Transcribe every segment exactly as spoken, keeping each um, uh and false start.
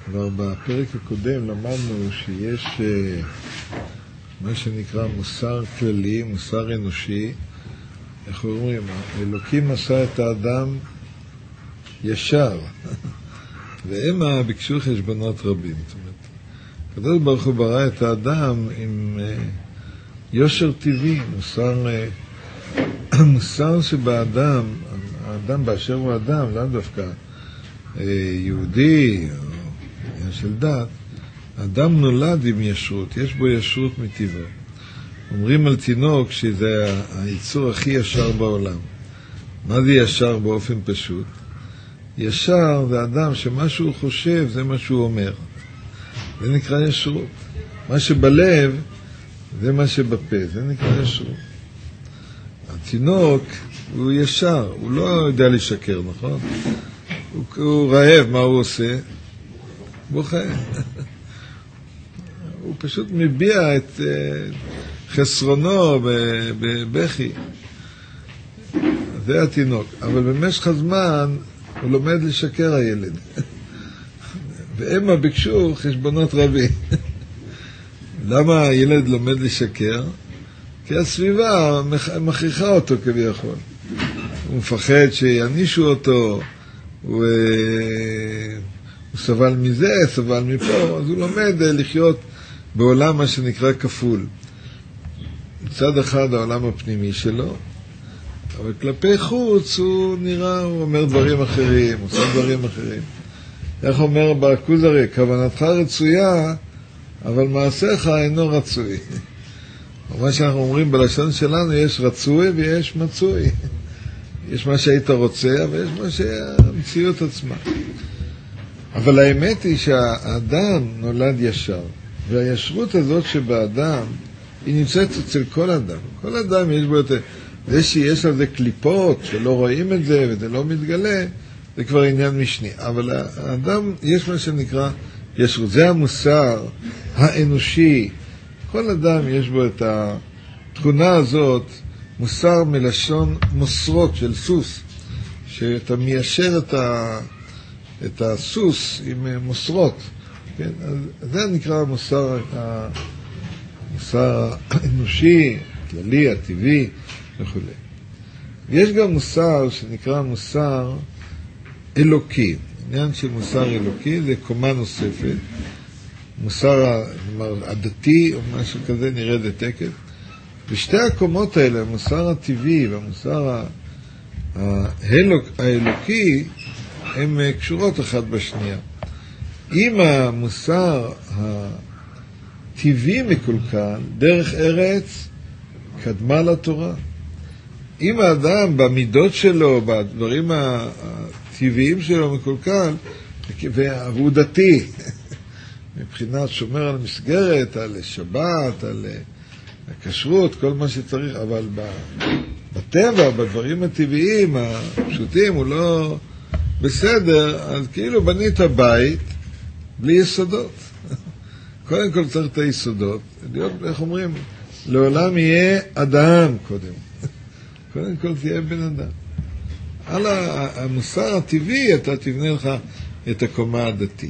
כבר בפרק הקודם למדנו שיש מה שנקרא מוסר כללי, מוסר אנושי. איך אומרים? אלוקים עשה את האדם ישר, והם ביקשו חשבונות רבים. זאת אומרת, הקדוש ברוך הוא ברא את האדם עם יושר טבעי, מוסר, מוסר שבאדם, האדם באשר הוא אדם, לא דווקא יהודי או של דת, האדם נולד עם ישרות, יש בו ישרות מטבעו. אומרים על תינוק שזה היצור הכי ישר בעולם. מה זה ישר באופן פשוט? ישר זה אדם שמה שהוא חושב זה מה שהוא אומר. זה נקרא ישרות. מה שבלב זה מה שבפה, זה נקרא ישרות. התינוק הוא ישר, הוא לא יודע לשקר, נכון? הוא, הוא רעב, מה הוא עושה? בוכה. הוא פשוט מביע את uh, חסרונו בבכי. זה התינוק. אבל במשך הזמן הוא לומד לשקר הילד. ואמא ביקשו חשבונות רבים. למה הילד לומד לשקר? כי הסביבה מכריחה אותו כביכול. הוא מפחד שיענישו אותו, הוא, הוא סבל מזה, סבל מפה, אז הוא לומד לחיות בעולם מה שנקרא כפול. מצד אחד העולם הפנימי שלו, אבל כלפי חוץ הוא נראה, הוא אומר דברים אחרים, הוא עושה דברים אחרים. איך אומר בכוזרי, כוונתך רצויה, אבל מעשיך אינו רצוי. מה שאנחנו אומרים בלשון שלנו, יש רצוי ויש מצוי. יש מה שהיית רוצה, אבל יש מה שהמציאות עצמה. אבל האמת היא שהאדם נולד ישר, והישרות הזאת שבאדם, היא נמצאת אצל כל אדם. כל אדם יש בו יותר. זה שיש על זה קליפות, שלא רואים את זה וזה לא מתגלה, זה כבר עניין משני. אבל האדם, יש מה שנקרא ישרות. זה המוסר האנושי. כל אדם יש בו את התכונה הזאת, מוסר מלשון מוסרות של סוס, שאתה מיישר את, ה, את הסוס עם מוסרות. כן? אז זה נקרא המוסר, המוסר האנושי, הכללי, הטבעי וכו'. ויש גם מוסר שנקרא מוסר אלוקי. עניין של מוסר אלוקי זה קומה נוספת. מוסר הדתי או משהו כזה נראה זה תקף. ושתי הקומות האלה, המוסר הטבעי והמוסר האלוקי, הן קשורות אחת בשנייה. אם המוסר הטבעי מקולקל, דרך ארץ קדמה לתורה. אם האדם במידות שלו, בדברים הטבעיים שלו מקולקל, והוא דתי, מבחינת שומר על מסגרת, על שבת, על הכשרות, כל מה שצריך, אבל בטבע, בדברים הטבעיים, הפשוטים, הוא לא בסדר, אז כאילו בנית בית בלי יסודות. קודם כל צריך את היסודות, להיות, איך אומרים, לעולם יהיה אדם קודם. קודם כל תהיה בן אדם. על המוסר הטבעי אתה תבנה לך את הקומה הדתית.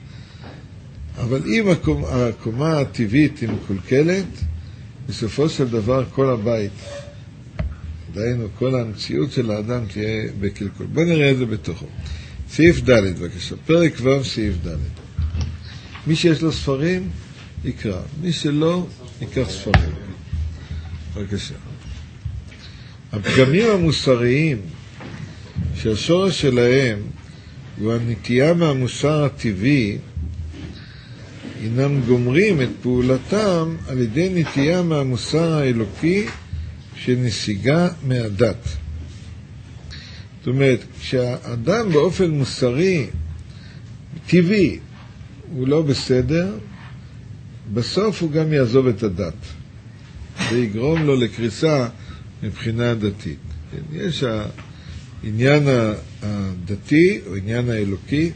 אבל אם הקומה, הקומה הטבעית היא מקולקלת, בסופו של דבר כל הבית, דהיינו כל המציאות של האדם תהיה בקלקול. בוא נראה את זה בתוכו. סעיף ד' בבקשה, פרק ו' סעיף ד'. מי שיש לו ספרים יקרא, מי שלא ייקח ספרים. בבקשה. הפגמים המוסריים שהשורש שלהם הוא הנטייה מהמוסר הטבעי, אינם גומרים את פעולתם על ידי נטייה מהמוסר האלוקי שנסיגה מהדת. זאת אומרת, כשהאדם באופן מוסרי, טבעי, הוא לא בסדר, בסוף הוא גם יעזוב את הדת. זה יגרום לו לקריסה מבחינה דתית. יש העניין הדתי או עניין האלוקי,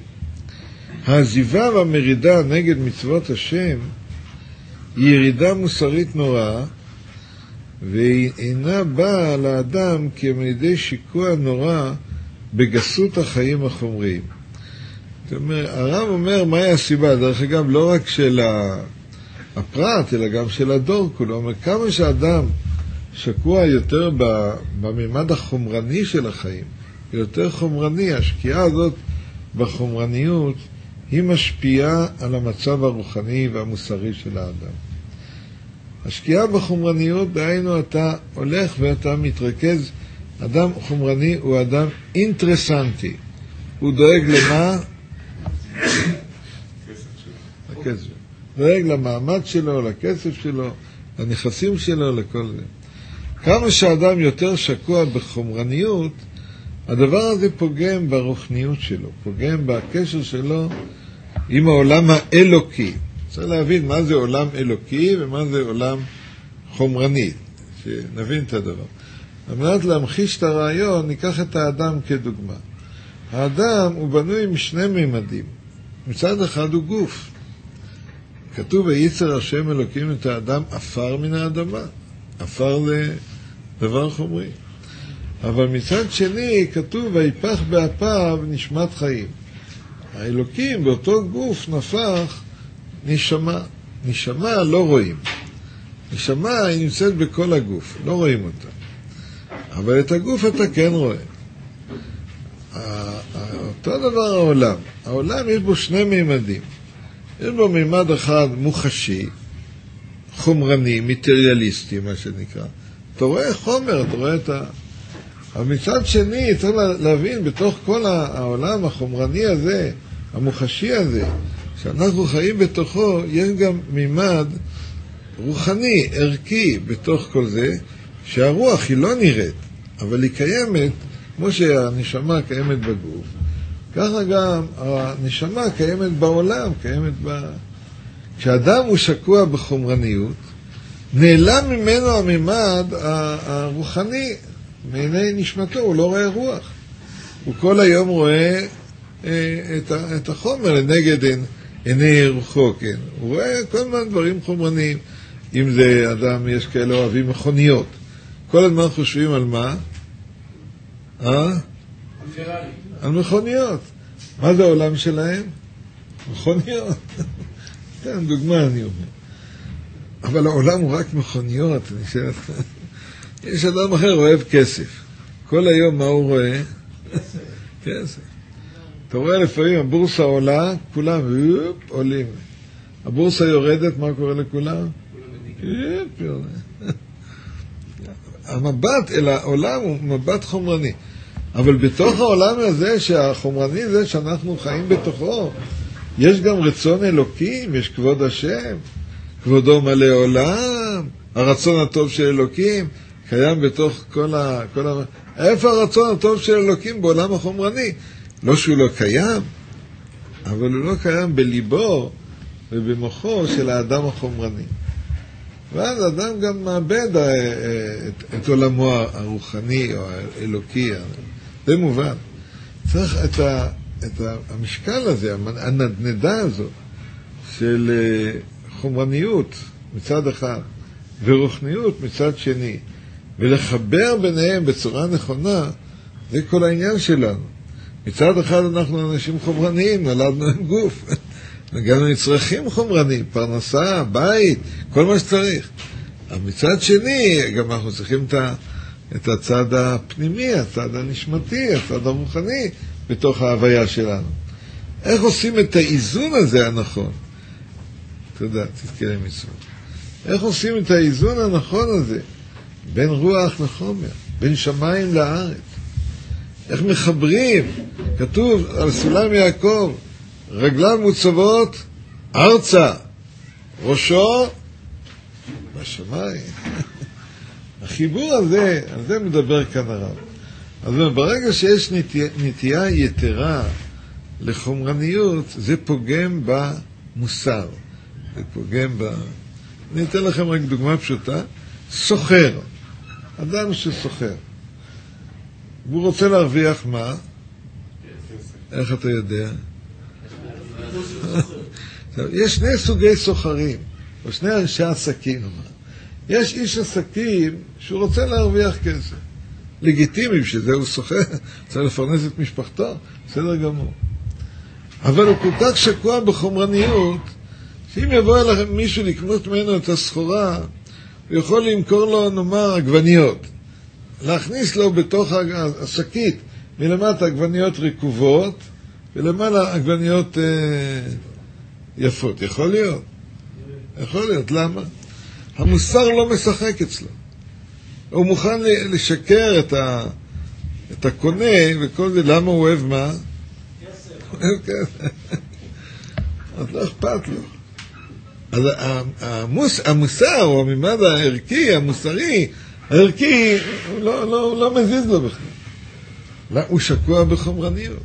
העזיבה והמרידה נגד מצוות השם היא ירידה מוסרית נוראה, והיא אינה באה לאדם כמלידי שיקוע נורא בגסות החיים החומריים. הרב אומר מהי הסיבה, דרך אגב לא רק של הפרט אלא גם של הדור כולו. אומר כמה שאדם שקוע יותר בממד החומרני של החיים, יותר חומרני, השקיעה הזאת בחומרניות היא משפיעה על המצב הרוחני והמוסרי של האדם. השקיעה בחומרניות, דהיינו אתה הולך ואתה מתרכז, אדם חומרני הוא אדם אינטרסנטי, הוא דואג למה? הכסף. דואג למעמד שלו, לכסף שלו, לנכסים שלו, לכל זה. כמה שאדם יותר שקוע בחומרניות, הדבר הזה פוגם ברוחניות שלו, פוגם בקשר שלו עם העולם האלוקי. צריך להבין מה זה עולם אלוקי ומה זה עולם חומרני, שנבין את הדבר. על מנת להמחיש את הרעיון, ניקח את האדם כדוגמה. האדם הוא בנוי משני ממדים. מצד אחד הוא גוף. כתוב וייצר השם אלוקים את האדם עפר מן האדמה. עפר זה דבר חומרי. אבל מצד שני כתוב ויפח באפיו נשמת חיים. האלוקים באותו גוף נפח נשמה. נשמה לא רואים. נשמה היא נמצאת בכל הגוף, לא רואים אותה. אבל את הגוף אתה כן רואה. אותו דבר העולם. העולם יש בו שני מימדים. יש בו מימד אחד מוחשי, חומרני, מטריאליסטי, מה שנקרא. אתה רואה חומר, אתה רואה את ה... אבל מצד שני, צריך להבין, בתוך כל העולם החומרני הזה, המוחשי הזה, שאנחנו חיים בתוכו, יש גם מימד רוחני, ערכי, בתוך כל זה, שהרוח היא לא נראית, אבל היא קיימת, כמו שהנשמה קיימת בגוף, ככה גם הנשמה קיימת בעולם, קיימת ב... כשאדם הוא שקוע בחומרניות, נעלם ממנו הממד הרוחני, מעיני נשמתו, הוא לא רואה רוח. הוא כל היום רואה את החומר לנגד עיני רוחו, כן. הוא רואה כל מיני דברים חומרניים. אם זה אדם, יש כאלה אוהבים מכוניות. כל הזמן חושבים על מה? אה? על מכוניות. מה זה העולם שלהם? מכוניות. כן, דוגמה אני אומר. אבל העולם הוא רק מכוניות. אני חושב... יש אדם אחר אוהב כסף. כל היום מה הוא רואה? כסף. אתה רואה לפעמים הבורסה עולה, כולם עולים. הבורסה יורדת, מה קורה לכולם? המבט אל העולם הוא מבט חומרני. אבל בתוך העולם הזה, שהחומרני זה שאנחנו חיים בתוכו, יש גם רצון אלוקים, יש כבוד השם, כבודו מלא עולם, הרצון הטוב של אלוקים, קיים בתוך כל ה... כל ה... איפה הרצון הטוב של אלוקים בעולם החומרני? לא שהוא לא קיים, אבל הוא לא קיים בליבו ובמוחו של האדם החומרני. ואז האדם גם מאבד את, את עולמו הרוחני או האלוקי. זה מובן. צריך את, ה, את המשקל הזה, הנדנדה הזאת של חומרניות מצד אחד ורוחניות מצד שני, ולחבר ביניהם בצורה נכונה, זה כל העניין שלנו. מצד אחד אנחנו אנשים חומרניים, נולדנו עם גוף, נגענו לצרכים חומרניים, פרנסה, בית, כל מה שצריך. אבל מצד שני, גם אנחנו צריכים את, את הצד הפנימי, הצד הנשמתי, הצד הרוחני, בתוך ההוויה שלנו. איך עושים את האיזון הזה הנכון? תודה, תזכירי מצוות. איך עושים את האיזון הנכון הזה? בין רוח לחומר, בין שמיים לארץ. איך מחברים? כתוב על סולם יעקב, רגליו מוצבות ארצה, ראשו בשמיים. החיבור הזה, על זה מדבר כאן הרב. אז ברגע שיש נטייה, נטייה יתרה לחומרניות, זה פוגם במוסר. זה פוגם ב... אני אתן לכם רק דוגמה פשוטה. סוחר, אדם שסוחר, והוא רוצה להרוויח מה? איך אתה יודע? יש שני סוגי סוחרים, או שני אנשי עסקים. יש איש עסקים שהוא רוצה להרוויח כסף. לגיטימי, שזה הוא סוחר, צריך לפרנס את משפחתו, בסדר גמור. אבל הוא כל כך שקוע בחומרניות, שאם יבוא אליכם מישהו לקנות ממנו את הסחורה, הוא יכול למכור לו, נאמר, עגבניות. להכניס לו בתוך השקית מלמטה עגבניות רקובות, ולמעלה עגבניות אה, יפות. יכול להיות? יכול להיות. למה? המוסר לא משחק אצלו. הוא מוכן לשקר את, ה, את הקונה וכל זה. למה הוא אוהב מה? כסף. אז לא אכפת לו. אז המוס, המוסר, או הממד הערכי, המוסרי, הערכי, הוא לא, לא, לא מזיז לו בכלל. לא, הוא שקוע בחומרניות.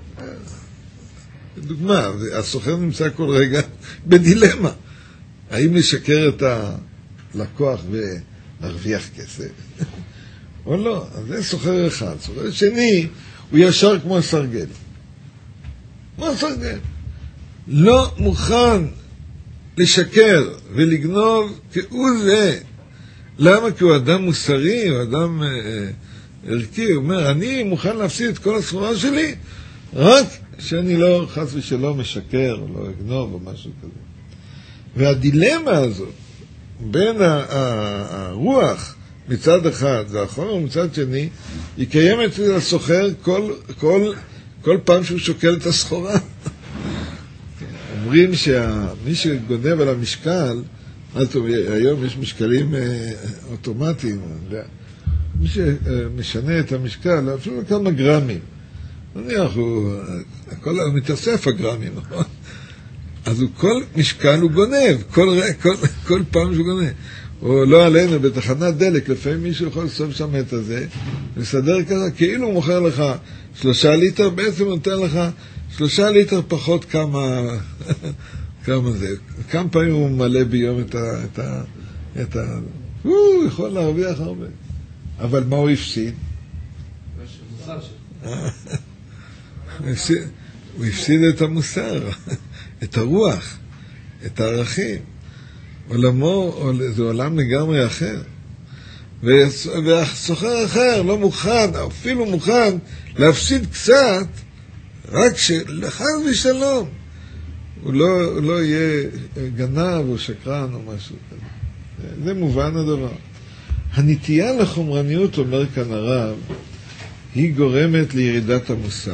דוגמה, הסוחר נמצא כל רגע בדילמה. האם לשקר את הלקוח ולהרוויח כסף? או לא. אז זה סוחר אחד. סוחר שני, הוא ישר כמו הסרגל. כמו הסרגל. לא מוכן לשקר ולגנוב כהוא זה. למה? כי הוא אדם מוסרי, הוא אדם אה, ערכי. הוא אומר, אני מוכן להפסיד את כל הסחורה שלי, רק שאני לא חס ושלום משקר, או לא אגנוב, או משהו כזה. והדילמה הזאת, בין ה- ה- הרוח מצד אחד, והחומר מצד שני, היא קיימת אצל הסוחר כל, כל, כל פעם שהוא שוקל את הסחורה. אומרים שמי שגונב על המשקל, היום יש משקלים אוטומטיים, מי שמשנה את המשקל, אפילו כמה גרמים, נניח, הוא מתאסף הגרמים, אז הוא כל משקל הוא גונב, כל, כל, כל פעם שהוא גונב. או לא עלינו, בתחנת דלק, לפעמים מישהו יכול לסוף שם את הזה, לסדר כזה, כאילו הוא מוכר לך שלושה ליטר, בעצם נותן לך שלושה ליטר פחות כמה, כמה זה. כמה פעמים הוא מלא ביום את ה... את ה, את ה הוא יכול להרוויח הרבה. אבל מה הוא הפסיד? הוא הפסיד את המוסר, את הרוח, את הערכים. עולמו, זה עולם לגמרי אחר. והסוחר אחר לא מוכן, אפילו מוכן להפסיד קצת, רק שלחז ושלום. הוא לא, הוא לא יהיה גנב או שקרן או משהו כזה. זה מובן הדבר. הנטייה לחומרניות, אומר כאן הרב, היא גורמת לירידת המוסר.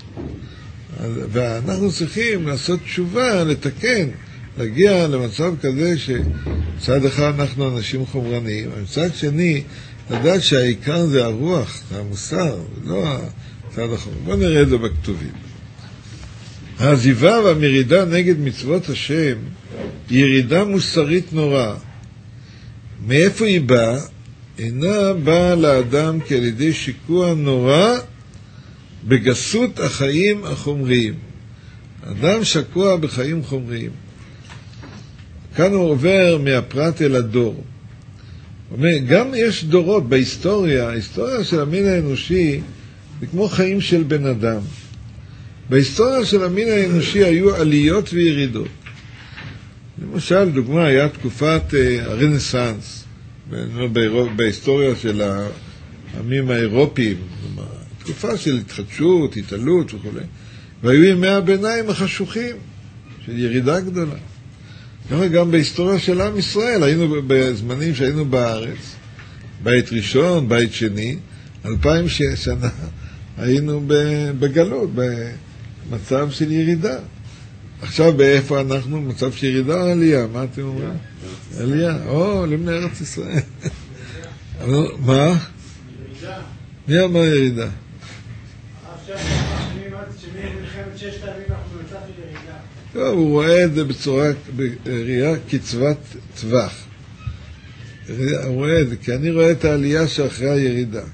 ואנחנו צריכים לעשות תשובה, לתקן, להגיע למצב כזה שצד אחד אנחנו אנשים חומרניים, ומצד שני לדעת שהעיקר זה הרוח, זה המוסר, לא הצד החומר. בואו נראה את זה בכתובים. העזיבה והמרידה נגד מצוות השם היא ירידה מוסרית נורא. מאיפה היא באה? אינה באה לאדם כעל ידי שיקוע נורא בגסות החיים החומריים. אדם שקוע בחיים חומריים. כאן הוא עובר מהפרט אל הדור. אומר, גם יש דורות בהיסטוריה, ההיסטוריה של המין האנושי זה כמו חיים של בן אדם. בהיסטוריה של המין האנושי היו עליות וירידות. למשל, דוגמה, היה תקופת uh, הרנסנס, בהיסטוריה של העמים האירופיים, תקופה של התחדשות, התעלות וכו'. והיו ימי הביניים החשוכים, של ירידה גדולה. גם, גם בהיסטוריה של עם ישראל, היינו בזמנים שהיינו בארץ, בית ראשון, בית שני, אלפיים שנה, היינו בגלות, במצב של ירידה. עכשיו באיפה אנחנו? מצב של ירידה או עלייה? מה אתם אומרים? עלייה. או, למני ארץ ישראל. מה? מי אמר ירידה? עכשיו, אני אמרתי שמלחמת ששת הימים אנחנו במצב של ירידה. טוב, הוא רואה את זה בצורה, בראייה קצבת טווח. הוא רואה את זה, כי אני רואה את העלייה שאחרי הירידה.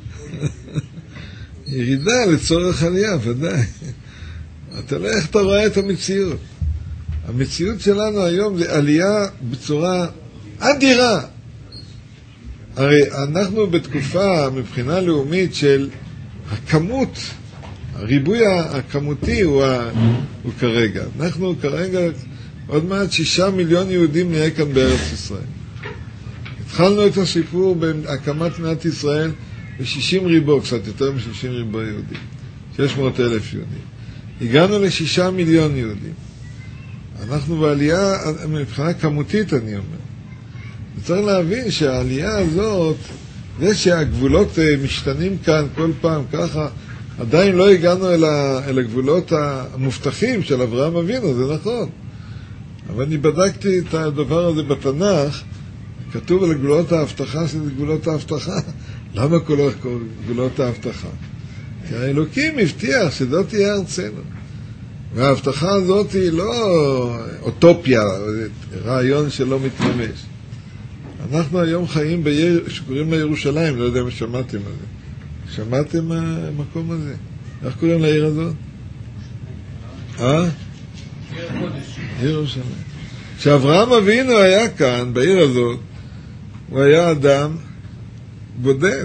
ירידה לצורך עלייה, ודאי. אתה לא איך אתה רואה את המציאות. המציאות שלנו היום זה עלייה בצורה אדירה. הרי אנחנו בתקופה מבחינה לאומית של הכמות, הריבוי הכמותי הוא, ה... הוא כרגע. אנחנו כרגע עוד מעט שישה מיליון יהודים נהיה כאן בארץ ישראל. התחלנו את הסיפור בהקמת מדינת ישראל ב-שישים ריבו, קצת יותר מ-שישים ריבו יהודים. שש מאות אלף יהודים. הגענו לשישה מיליון יהודים. אנחנו בעלייה, מבחינה כמותית אני אומר. וצריך להבין שהעלייה הזאת, זה שהגבולות משתנים כאן כל פעם ככה, עדיין לא הגענו אל, ה, אל הגבולות המובטחים של אברהם אבינו, זה נכון. אבל אני בדקתי את הדבר הזה בתנ"ך, כתוב על גבולות ההבטחה שזה גבולות ההבטחה. למה כל גבולות ההבטחה? כי האלוקים הבטיח שזאת תהיה ארצנו. וההבטחה הזאת היא לא אוטופיה, רעיון שלא מתממש. אנחנו היום חיים בעיר שקוראים לה ירושלים, לא יודע אם שמעתם על זה. שמעתם מהמקום הזה? איך קוראים לעיר הזאת? אה? עיר הקודש. ירושלים. כשאברהם אבינו היה כאן, בעיר הזאת, הוא היה אדם בודד.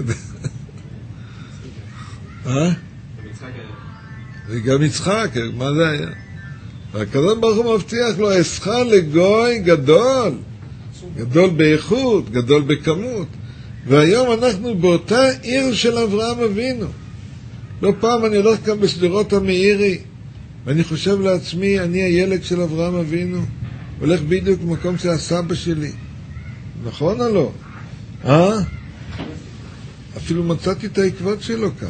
אה? וגם יצחק, מה זה היה? והקדוש ברוך הוא מבטיח לו, אסך לגוי גדול, גדול באיכות, גדול בכמות. והיום אנחנו באותה עיר של אברהם אבינו. לא פעם אני הולך כאן בשדרות המאירי, ואני חושב לעצמי, אני הילד של אברהם אבינו, הולך בדיוק במקום של הסבא שלי. נכון או לא? אה? אפילו מצאתי את העקבות שלו כאן.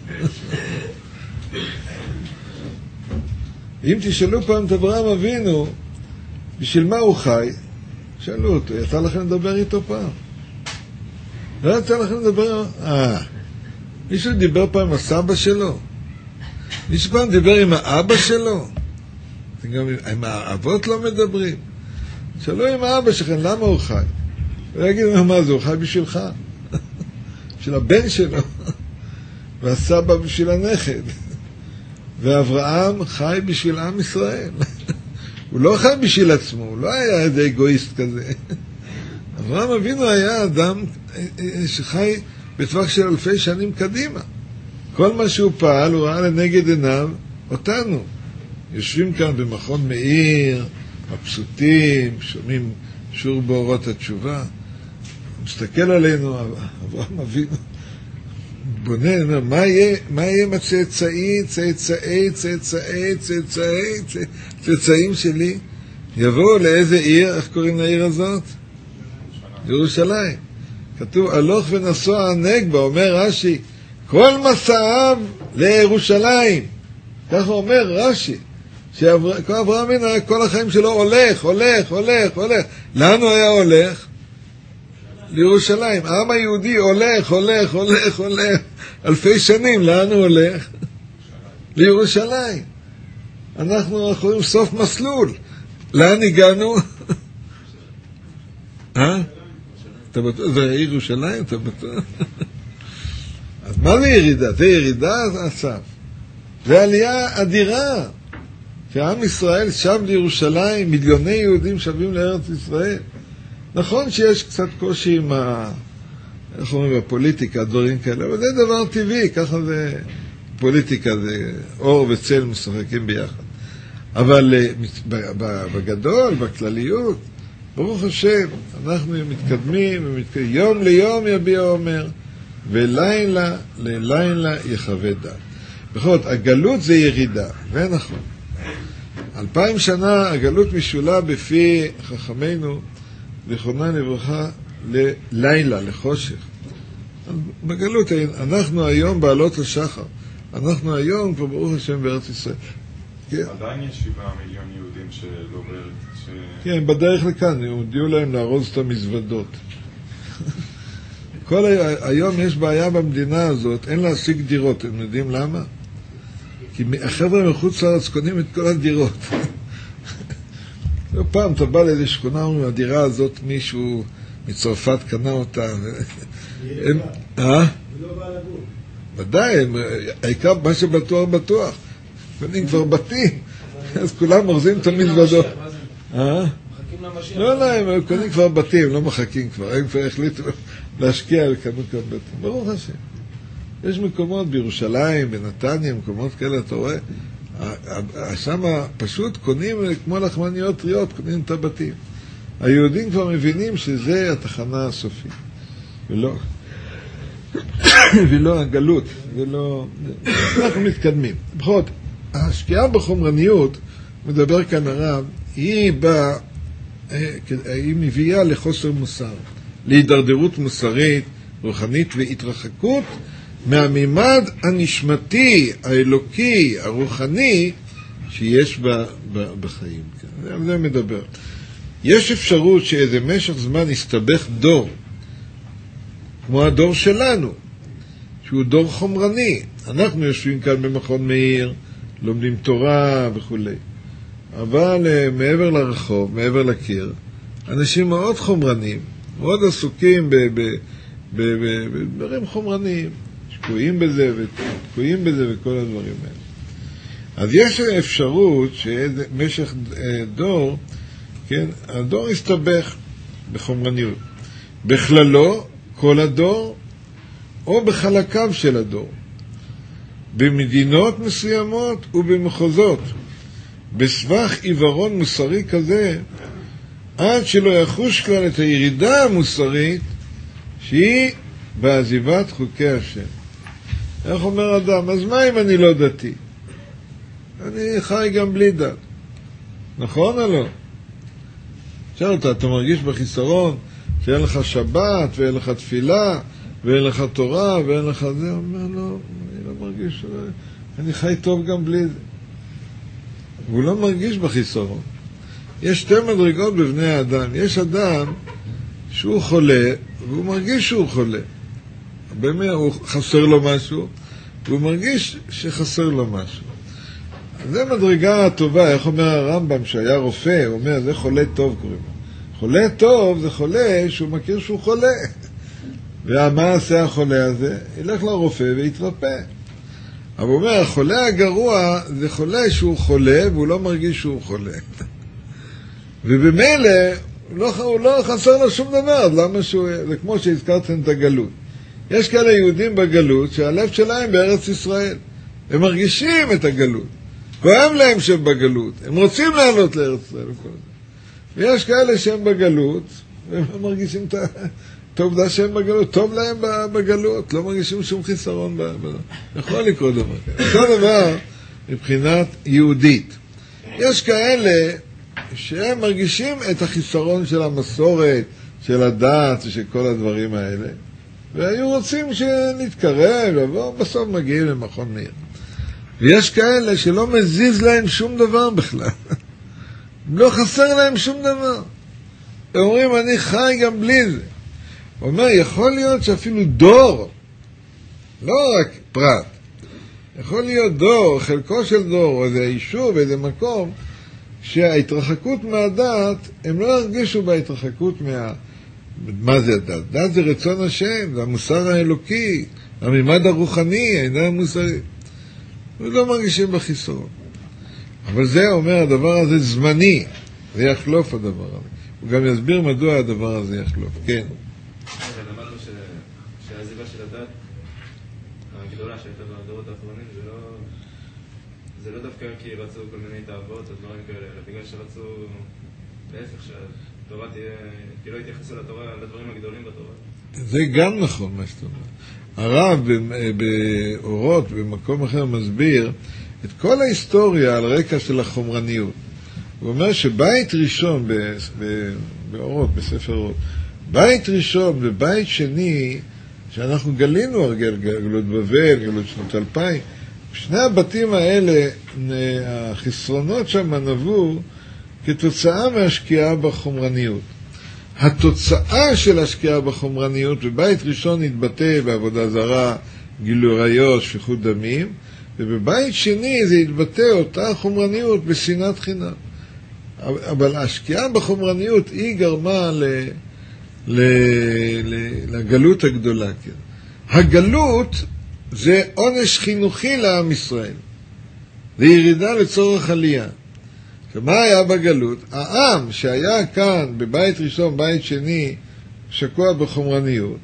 אם תשאלו פעם את אברהם אבינו, בשביל מה הוא חי? שאלו אותו, יצא לכם לדבר איתו פעם? לא יצא לכם לדבר? אה, מישהו דיבר פעם עם הסבא שלו? מישהו פעם דיבר עם האבא שלו? גם עם האבות לא מדברים. שאלו עם האבא שלכם, למה הוא חי? הוא יגיד, מה זה, הוא חי בשבילך? בשביל הבן שלו. והסבא בשביל הנכד. ואברהם חי בשביל עם ישראל. הוא לא חי בשביל עצמו, הוא לא היה איזה אגואיסט כזה. אברהם אבינו היה אדם שחי בטווח של אלפי שנים קדימה. כל מה שהוא פעל, הוא ראה לנגד עיניו אותנו. יושבים כאן במכון מאיר, מבסוטים, שומעים שור באורות התשובה. מסתכל עלינו, אברהם אבינו, בונה, אומר, מה יהיה, מה יהיה עם הצאצאי, צאצאי, צאצאי, צאצאי, צאצאים שלי? יבואו לאיזה עיר, איך קוראים לעיר הזאת? ירושלים. כתוב, הלוך ונסוע הנגבה, אומר רש"י, כל מסעיו לירושלים. ככה אומר רש"י, שכל אברהם אבינו, כל החיים שלו הולך, הולך, הולך, הולך. לאן הוא היה הולך? לירושלים. העם היהודי הולך, הולך, הולך, הולך. אלפי שנים, לאן הוא הולך? לירושלים. אנחנו יכולים סוף מסלול. לאן הגענו? אה? אתה בטוח? זה ירושלים? אתה בטוח? אז מה זה ירידה? זה ירידה, אסף. זה עלייה אדירה. שעם ישראל שב לירושלים, מיליוני יהודים שבים לארץ ישראל. נכון שיש קצת קושי עם ה... איך אומרים, בפוליטיקה, דברים כאלה, אבל זה דבר טבעי, ככה זה... פוליטיקה זה אור וצל משחקים ביחד. אבל בגדול, בכלליות, ברוך השם, אנחנו מתקדמים, ומתקדמים, יום ליום יביע אומר, ולילה ללילה יחווה דעת. בכל זאת, הגלות זה ירידה, זה נכון. אלפיים שנה הגלות משולה בפי חכמינו, זיכרונם לברכה, ללילה, לחושך. בגלות, אנחנו היום בעלות השחר. אנחנו היום כבר ברוך השם בארץ ישראל. עדיין יש שבעה מיליון יהודים שלא בארץ... כן, בדרך לכאן, הודיעו להם לארוז את המזוודות. כל היום יש בעיה במדינה הזאת, אין להשיג דירות, אתם יודעים למה? כי החבר'ה מחוץ לארץ קונים את כל הדירות. פעם אתה בא לאיזו שכונה, אומרים, הדירה הזאת מישהו מצרפת קנה אותה. הם... אה? הוא לא בא לגור. ודאי, העיקר מה שבטוח בטוח. קונים כבר בתים, אז כולם מורזים את המזוודות. אה? מחכים למשיח. לא, לא, הם קונים כבר בתים, לא מחכים כבר. הם כבר החליטו להשקיע וקנו כאן בתים. ברוך השם. יש מקומות בירושלים, בנתניה, מקומות כאלה, אתה רואה, שם פשוט קונים כמו לחמניות טריות, קונים את הבתים. היהודים כבר מבינים שזה התחנה הסופית, ולא, ולא הגלות, ולא... אנחנו מתקדמים. בכל זאת, השקיעה בחומרניות, מדבר כאן הרב, היא באה, היא מביאה לחוסר מוסר, להידרדרות מוסרית, רוחנית והתרחקות מהמימד הנשמתי, האלוקי, הרוחני, שיש בה, בחיים. זה, זה מדבר. יש אפשרות שאיזה משך זמן יסתבך דור, כמו הדור שלנו, שהוא דור חומרני. אנחנו יושבים כאן במכון מאיר, לומדים תורה וכו'. אבל מעבר לרחוב, מעבר לקיר, אנשים מאוד חומרנים, מאוד עסוקים בדברים חומרניים, שקועים בזה ותקועים בזה וכל הדברים האלה. אז יש אפשרות שבמשך דור, כן, הדור יסתבך בחומרניות. בכללו, כל הדור, או בחלקיו של הדור. במדינות מסוימות ובמחוזות. בסבך עיוורון מוסרי כזה, עד שלא יחוש כלל את הירידה המוסרית, שהיא בעזיבת חוקי השם. איך אומר אדם? אז מה אם אני לא דתי? אני חי גם בלי דת. נכון או לא? שאל אותה, אתה מרגיש בחיסרון שאין לך שבת ואין לך תפילה ואין לך תורה ואין לך זה? הוא אומר, לא, אני לא מרגיש, אני חי טוב גם בלי זה. והוא לא מרגיש בחיסרון. יש שתי מדרגות בבני האדם. יש אדם שהוא חולה והוא מרגיש שהוא חולה. באמת, הוא חסר לו משהו והוא מרגיש שחסר לו משהו. זה מדרגה טובה. איך אומר הרמב"ם שהיה רופא? הוא אומר, זה חולה טוב קוראים לו. חולה טוב זה חולה שהוא מכיר שהוא חולה. ומה עשה החולה הזה? ילך לרופא ויתרפא. אבל הוא אומר, החולה הגרוע זה חולה שהוא חולה והוא לא מרגיש שהוא חולה. ובמילא לא, הוא לא חסר לו שום דבר. למה שהוא, זה כמו שהזכרתם את הגלות. יש כאלה יהודים בגלות שהלב שלהם בארץ ישראל. הם מרגישים את הגלות. כואב להם שהם בגלות. הם רוצים לעלות לארץ ישראל. ויש כאלה שהם בגלות והם מרגישים את העובדה שהם בגלות. טוב להם בגלות. לא מרגישים שום חיסרון. יכול לקרות דבר כזה. אותו דבר מבחינת יהודית. יש כאלה שהם מרגישים את החיסרון של המסורת, של הדת ושל כל הדברים האלה. והיו רוצים שנתקרב, לבוא, בסוף מגיעים למכון מאיר. ויש כאלה שלא מזיז להם שום דבר בכלל. לא חסר להם שום דבר. הם אומרים, אני חי גם בלי זה. הוא אומר, יכול להיות שאפילו דור, לא רק פרט, יכול להיות דור, חלקו של דור, או איזה יישוב, איזה מקום, שההתרחקות מהדת, הם לא הרגישו בהתרחקות מה... מה זה הדת? דת זה רצון השם, זה המוסר האלוקי, הממד הרוחני, העניין המוסרי. ולא מרגישים בחיסרון. אבל זה אומר, הדבר הזה זמני, זה יחלוף הדבר הזה. הוא גם יסביר מדוע הדבר הזה יחלוף. כן. למדנו שהעזיבה של הדת הגדולה שהייתה בדורות האחרונים, זה לא... זה לא דווקא כי רצו כל מיני תאוות או דברים כאלה, אלא בגלל שרצו להפך, שהתורה תהיה, כי לא התייחסו לתורה, לדברים הגדולים בתורה. זה גם נכון מה שאתה אומר. הרב באורות, במקום אחר, מסביר את כל ההיסטוריה על רקע של החומרניות. הוא אומר שבית ראשון באורות, בספר אורות, בית ראשון ובית שני, שאנחנו גלינו הרגל, גלות בבל, גלות שנות אלפיים, שני הבתים האלה, החסרונות שם נבעו כתוצאה מהשקיעה בחומרניות. התוצאה של השקיעה בחומרניות, בבית ראשון התבטא בעבודה זרה, גילוי עריות, שפיכות דמים, ובבית שני זה התבטא אותה חומרניות בשנאת חינם. אבל השקיעה בחומרניות היא גרמה ל, ל, ל, לגלות הגדולה. כן. הגלות זה עונש חינוכי לעם ישראל. זה ירידה לצורך עלייה. ומה היה בגלות? העם שהיה כאן בבית ראשון, בית שני, שקוע בחומרניות.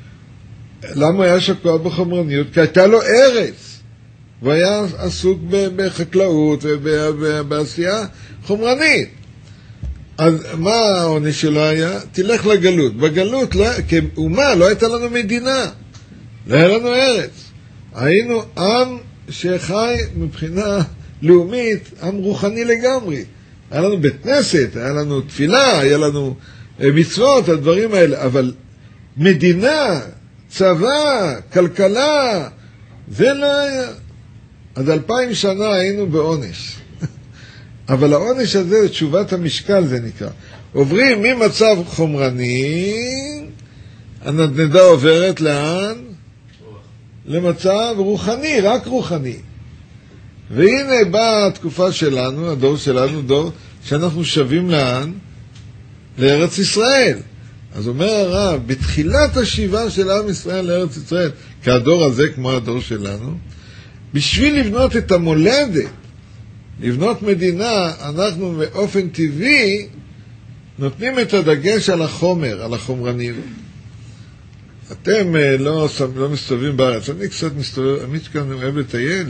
למה היה שקוע בחומרניות? כי הייתה לו ארץ. הוא היה עסוק בחקלאות ובעשייה חומרנית. אז מה העונש שלו היה? תלך לגלות. בגלות, לא, כאומה, לא הייתה לנו מדינה. לא היה לנו ארץ. היינו עם שחי מבחינה לאומית, עם רוחני לגמרי. היה לנו בית כנסת, היה לנו תפילה, היה לנו מצוות, הדברים האלה, אבל מדינה, צבא, כלכלה, זה לא היה. אז אלפיים שנה היינו בעונש. אבל העונש הזה זה תשובת המשקל, זה נקרא. עוברים ממצב חומרני, הנדנדה עוברת לאן? למצב רוחני, רק רוחני. והנה באה התקופה שלנו, הדור שלנו, דור שאנחנו שווים לאן? לארץ ישראל. אז אומר הרב, בתחילת השיבה של עם ישראל לארץ ישראל, כהדור הזה כמו הדור שלנו, בשביל לבנות את המולדת, לבנות מדינה, אנחנו באופן טבעי נותנים את הדגש על החומר, על החומרניות. אתם לא, לא מסתובבים בארץ, אני קצת מסתובב, אני כאן אוהב לטייל.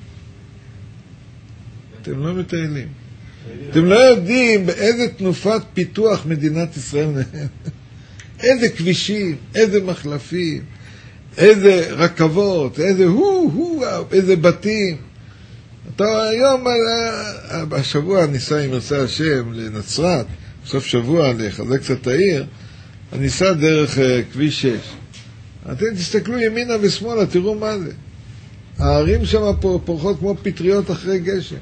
אתם לא מטיילים. אתם לא יודעים באיזה תנופת פיתוח מדינת ישראל נהן. איזה כבישים, איזה מחלפים, איזה רכבות, איזה הו, הו, איזה בתים. אתה היום, השבוע ניסה עם עושה השם לנצרת, בסוף שבוע לחזק קצת העיר, אני ניסה דרך כביש שש. אתם תסתכלו ימינה ושמאלה, תראו מה זה. הערים שם פורחות כמו פטריות אחרי גשם.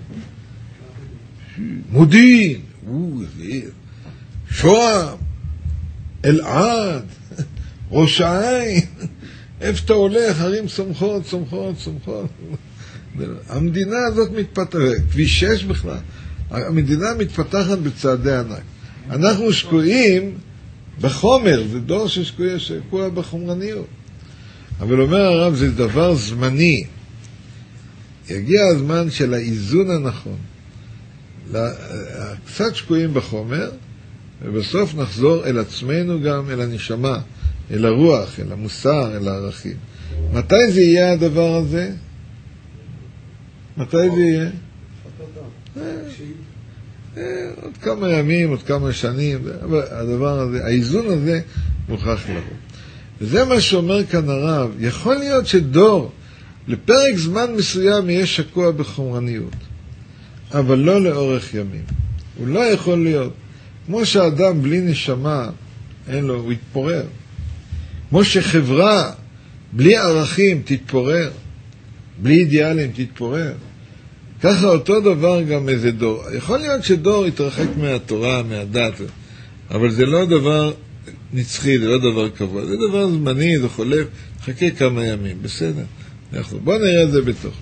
מודיעין, שוהם, אלעד, ראש העין, איפה אתה הולך, ערים צומחות, צומחות, צומחות. המדינה הזאת מתפתחת, כביש שש בכלל, המדינה מתפתחת בצעדי ענק. אנחנו שקועים בחומר, זה דור ששקוע, שקוע בחומרניות. אבל אומר הרב, זה דבר זמני. יגיע הזמן של האיזון הנכון. קצת שקועים בחומר, ובסוף נחזור אל עצמנו גם, אל הנשמה, אל הרוח, אל המוסר, אל הערכים. מתי זה יהיה הדבר הזה? מתי זה יהיה? עוד כמה ימים, עוד כמה שנים, אבל הדבר הזה, האיזון הזה מוכרח לבוא. וזה מה שאומר כאן הרב, יכול להיות שדור לפרק זמן מסוים יהיה שקוע בחומרניות, אבל לא לאורך ימים. הוא לא יכול להיות. כמו שאדם בלי נשמה, אין לו, הוא יתפורר. כמו שחברה בלי ערכים תתפורר, בלי אידיאלים תתפורר. ככה אותו דבר גם איזה דור. יכול להיות שדור יתרחק מהתורה, מהדת, אבל זה לא דבר נצחי, זה לא דבר קבוע. זה דבר זמני, זה חולף, חכה כמה ימים, בסדר. בואו נראה את זה בתוך.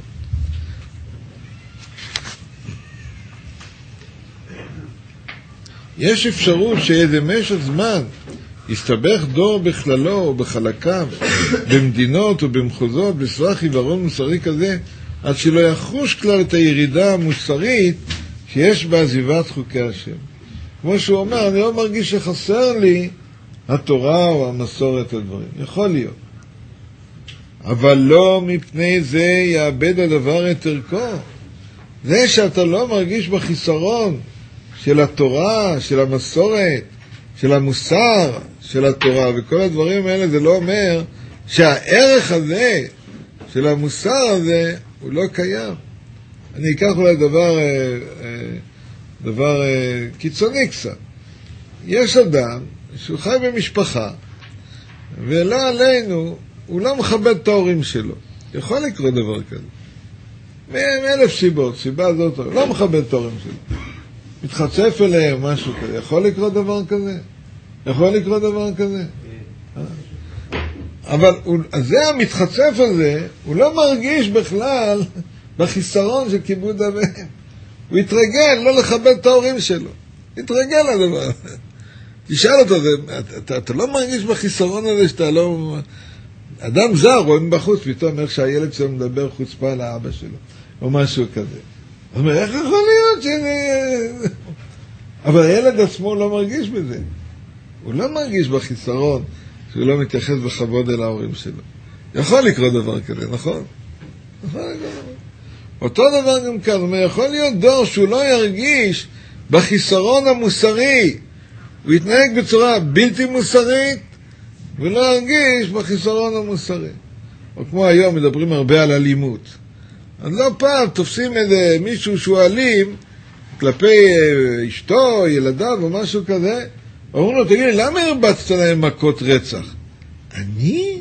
יש אפשרות שאיזה משך זמן יסתבך דור בכללו או בחלקיו, במדינות או במחוזות, בסבך עיוורון מוסרי כזה, עד שלא יחוש כלל את הירידה המוסרית שיש בעזיבת חוקי השם. כמו שהוא אומר, אני לא מרגיש שחסר לי התורה או המסורת הדברים. יכול להיות. אבל לא מפני זה יאבד הדבר את ערכו. זה שאתה לא מרגיש בחיסרון של התורה, של המסורת, של המוסר, של התורה, וכל הדברים האלה, זה לא אומר שהערך הזה, של המוסר הזה, הוא לא קיים. אני אקח אולי דבר, דבר קיצוני קצת. יש אדם שהוא חי במשפחה, ולא עלינו, הוא לא מכבד את ההורים שלו. יכול לקרות דבר כזה. מאלף סיבות, סיבה הזאת, לא מכבד את ההורים שלו. מתחצף אליהם, משהו כזה. יכול לקרות דבר כזה? יכול לקרות דבר כזה? אבל זה המתחצף הזה, הוא לא מרגיש בכלל בחיסרון של כיבוד אביהם. הוא יתרגל לא לכבד את ההורים שלו. יתרגל לדבר. תשאל אותו, אתה, אתה לא מרגיש בחיסרון הזה שאתה לא... אדם זר רואים בחוץ, פתאום איך שהילד שלו מדבר חוצפה לאבא שלו, או משהו כזה. הוא אומר, איך יכול להיות שזה... אבל הילד עצמו לא מרגיש בזה. הוא לא מרגיש בחיסרון שהוא לא מתייחס בכבוד אל ההורים שלו. יכול לקרות דבר כזה, נכון? יכול לקרות דבר. אותו דבר גם כאן, הוא אומר, יכול להיות דור שהוא לא ירגיש בחיסרון המוסרי. הוא יתנהג בצורה בלתי מוסרית, ולא ירגיש בחיסרון המוסרי. או כמו היום מדברים הרבה על אלימות. אז לא פעם תופסים איזה מישהו שהוא אלים כלפי אשתו, ילדיו או משהו כזה, אומרים לו, תגיד לי, למה הרבצת להם מכות רצח? אני?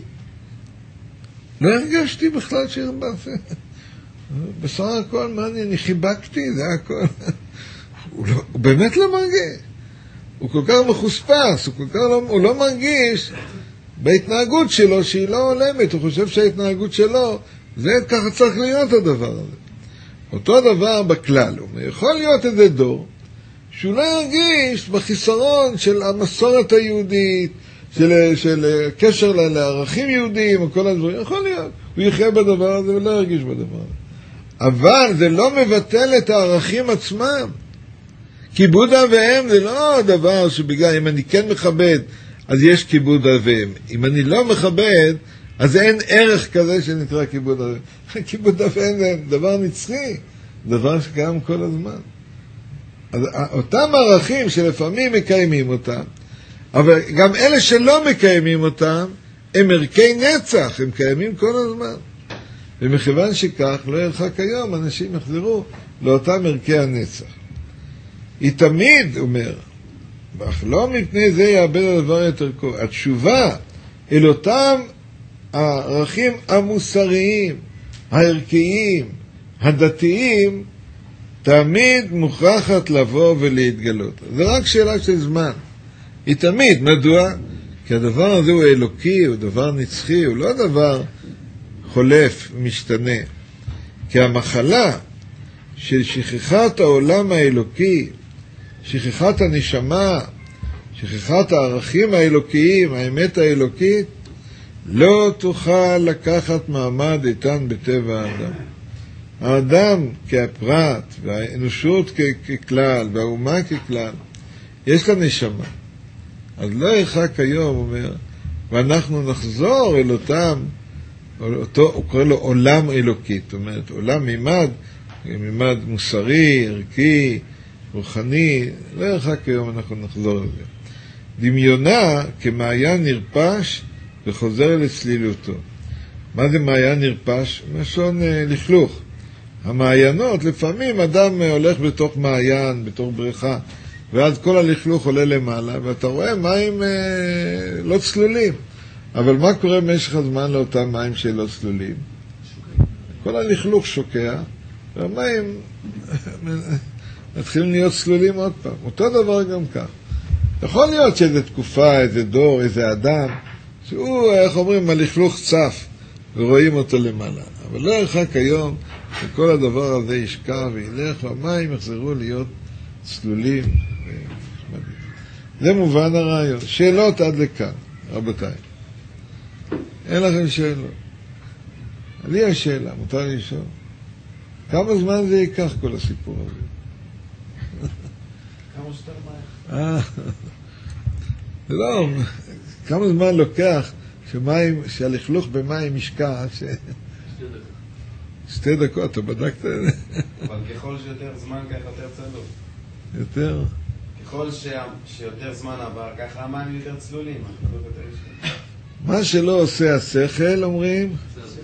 לא הרגשתי בכלל שהרבצתי. בסך הכל, מה אני, אני חיבקתי, זה הכל. הוא, לא, הוא באמת לא מרגיש. הוא כל כך מחוספס, הוא כל כך לא, הוא לא מרגיש בהתנהגות שלו שהיא לא עולמת. הוא חושב שההתנהגות שלו, זה ככה צריך להיות הדבר הזה. אותו דבר בכלל. הוא יכול להיות איזה דור, שהוא לא ירגיש בחיסרון של המסורת היהודית, של, של קשר לערכים יהודיים, או כל הדברים. יכול להיות. הוא יחיה בדבר הזה ולא ירגיש בדבר הזה. אבל זה לא מבטל את הערכים עצמם. כיבוד אב ואם זה לא דבר שבגלל, אם אני כן מכבד, אז יש כיבוד אב ואם. אם אני לא מכבד, אז אין ערך כזה שנקרא כיבוד אב ואם. כיבוד אב ואם זה דבר נצחי, דבר שקיים כל הזמן. אז אותם ערכים שלפעמים מקיימים אותם, אבל גם אלה שלא מקיימים אותם, הם ערכי נצח, הם קיימים כל הזמן. ומכיוון שכך, לא ירחק היום, אנשים יחזרו לאותם ערכי הנצח. היא תמיד, אומר, אך לא מפני זה יאבד הדבר יותר קור. התשובה אל אותם הערכים המוסריים, הערכיים, הדתיים, תמיד מוכרחת לבוא ולהתגלות. זה רק שאלה של זמן. היא תמיד, מדוע? כי הדבר הזה הוא אלוקי, הוא דבר נצחי, הוא לא דבר חולף ומשתנה. כי המחלה של שכחת העולם האלוקי, שכחת הנשמה, שכחת הערכים האלוקיים, האמת האלוקית, לא תוכל לקחת מעמד איתן בטבע האדם. האדם כפרט, והאנושות ככלל, והאומה ככלל, יש לה נשמה. אז לא ירחק היום, אומר, ואנחנו נחזור אל אותם, אותו, הוא קורא לו עולם אלוקי, זאת אומרת, עולם מימד, מימד מוסרי, ערכי, רוחני, לא ירחק היום אנחנו נחזור לזה. דמיונה כמעיין נרפש וחוזר לצלילותו. מה זה מעיין נרפש? משון אה, לכלוך. המעיינות, לפעמים אדם הולך בתוך מעיין, בתוך בריכה, ואז כל הלכלוך עולה למעלה, ואתה רואה מים אה, לא צלולים. אבל מה קורה במשך הזמן לאותם מים שלא צלולים? כל הלכלוך שוקע, והמים מתחילים להיות צלולים עוד פעם. אותו דבר גם כאן. יכול להיות שאיזו תקופה, איזה דור, איזה אדם, שהוא, איך אומרים, הלכלוך צף, ורואים אותו למעלה. אבל לא ירחק היום שכל הדבר הזה ישקע וילך, והמים יחזרו להיות צלולים ונחמדים. זה מובן הרעיון. שאלות עד לכאן, רבותיי. אין לכם שאלות. לי השאלה, מותר לי לשאול. כמה זמן זה ייקח כל הסיפור הזה? כמה שתר מים. אה, לא, כמה זמן לוקח שמים, שהלכלוך במים ישקע, ש... שתי דקות, אתה בדקת את זה? אבל ככל שיותר זמן, ככה יותר צלול. יותר? ככל ש... שיותר זמן עבר, ככה המים יותר צלולים. מה שלא עושה השכל, אומרים?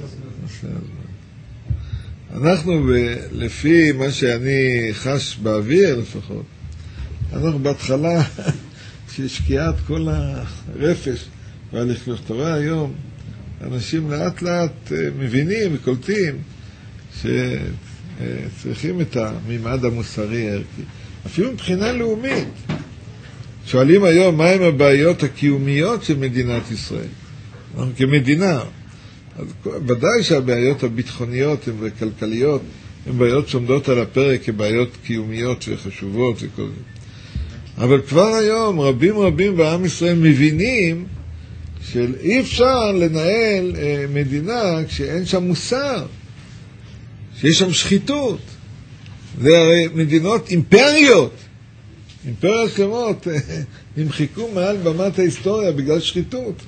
אנחנו, ב... לפי מה שאני חש באוויר לפחות, אנחנו בהתחלה של שקיעת כל הרפש והלכלוך. אתה רואה היום, אנשים לאט לאט מבינים וקולטים שצריכים את המימד המוסרי הערכי. אפילו מבחינה לאומית. שואלים היום מהם הבעיות הקיומיות של מדינת ישראל. אנחנו כמדינה. אז ודאי שהבעיות הביטחוניות וכלכליות הן בעיות שעומדות על הפרק כבעיות קיומיות וחשובות וכל זה. אבל כבר היום רבים רבים בעם ישראל מבינים שאי אפשר לנהל אה, מדינה כשאין שם מוסר, שיש שם שחיתות. זה הרי מדינות אימפריות, אימפריות שלמות, נמחקו מעל במת ההיסטוריה בגלל שחיתות.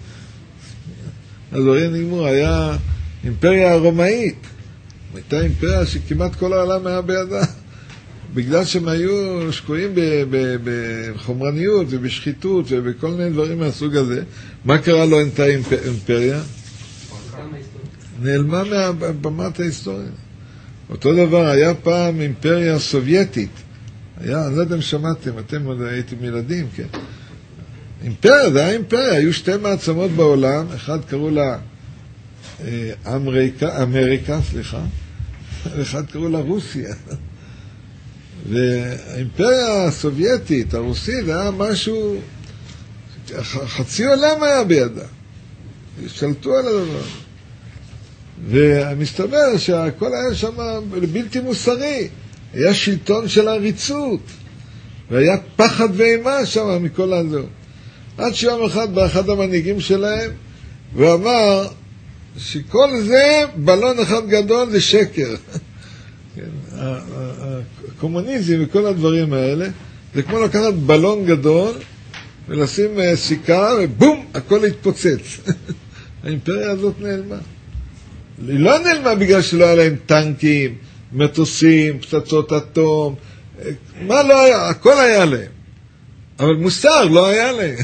אז הרי נגמור, היה אימפריה הרומאית, הייתה אימפריה שכמעט כל העולם היה בידה, בגלל שהם היו שקועים בחומרניות ובשחיתות ובכל מיני דברים מהסוג הזה. מה קרה לו הייתה אימפריה? נעלמה מבמת ההיסטוריה. אותו דבר היה פעם אימפריה סובייטית. היה, אני לא יודע אם שמעתם, אתם עוד הייתם ילדים, כן. אימפריה, זה היה אימפריה, היו שתי מעצמות בעולם, אחד קראו לה אה, אמריקה, אמריקה, סליחה, ואחד קראו לה רוסיה. והאימפריה הסובייטית, הרוסית, זה היה משהו, חצי עולם היה בידה. שלטו על הדבר. ומסתבר שהכל היה שם בלתי מוסרי. היה שלטון של עריצות. והיה פחד ואימה שם מכל הזה. עד שיום אחד באחד המנהיגים שלהם, ואמר שכל זה בלון אחד גדול זה שקר. הקומוניזם וכל הדברים האלה, זה כמו לקחת בלון גדול, ולשים סיכה, ובום, הכל התפוצץ. האימפריה הזאת נעלמה. היא לא נעלמה בגלל שלא היה להם טנקים, מטוסים, פצצות אטום, מה לא היה? הכל היה להם. אבל מוסר לא היה להם.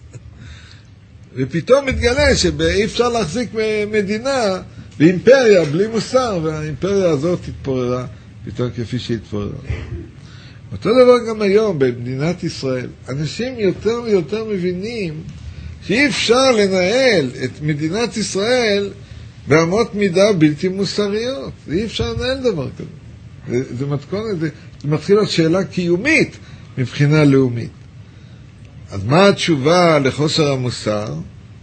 ופתאום מתגלה שאי אפשר להחזיק מדינה באימפריה בלי מוסר, והאימפריה הזאת התפוררה פתאום כפי שהתפוררה. אותו דבר גם היום במדינת ישראל. אנשים יותר ויותר מבינים שאי אפשר לנהל את מדינת ישראל באמות מידה בלתי מוסריות. אי אפשר לנהל דבר כזה. זה, זה מתכון, זה, זה מתחיל להיות שאלה קיומית מבחינה לאומית. אז מה התשובה לחוסר המוסר?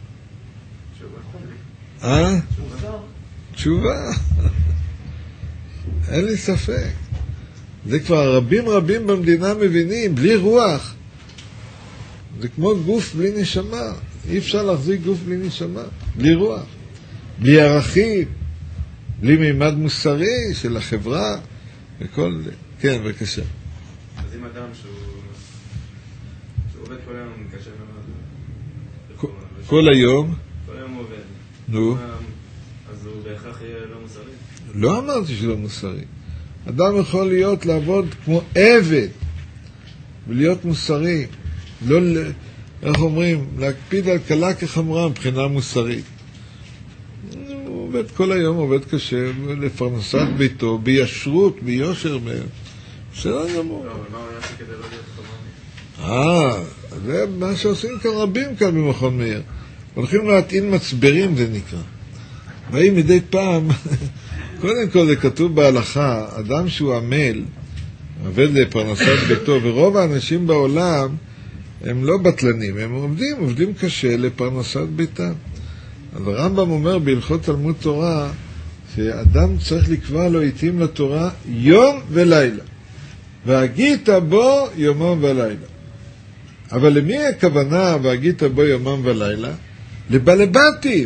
אה? תשובה. אין לי ספק. זה כבר רבים רבים במדינה מבינים, בלי רוח. זה כמו גוף בלי נשמה. אי אפשר להחזיק גוף בלי נשמה, בלי רוח. בלי ערכים, בלי מימד מוסרי של החברה וכל זה. כן, בבקשה. אז אם אדם שהוא עובד כל היום קשה מאוד. כל היום? כל היום הוא עובד. נו. אז הוא בהכרח יהיה לא מוסרי? לא אמרתי שלא מוסרי. אדם יכול להיות לעבוד כמו עבד ולהיות מוסרי. לא, איך אומרים, להקפיד על קלה כחמורה מבחינה מוסרית. הוא עובד כל היום, עובד קשה, לפרנסת ביתו, בישרות, ביושר, בסדר גמור. לא, אבל מה הוא יעשה כדי לא להיות חמור? אה, זה מה שעושים כאן רבים כאן במכון מאיר. הולכים להטעין מצברים, זה נקרא. והיא מדי פעם, קודם כל זה כתוב בהלכה, אדם שהוא עמל, עובד לפרנסת ביתו, ורוב האנשים בעולם הם לא בטלנים, הם עובדים, עובדים קשה לפרנסת ביתם. אז הרמב"ם אומר בהלכות תלמוד תורה, שאדם צריך לקבוע לו עיתים לתורה יום ולילה. והגית בו יומם ולילה. אבל למי הכוונה והגית בו יומם ולילה? לבלבטים.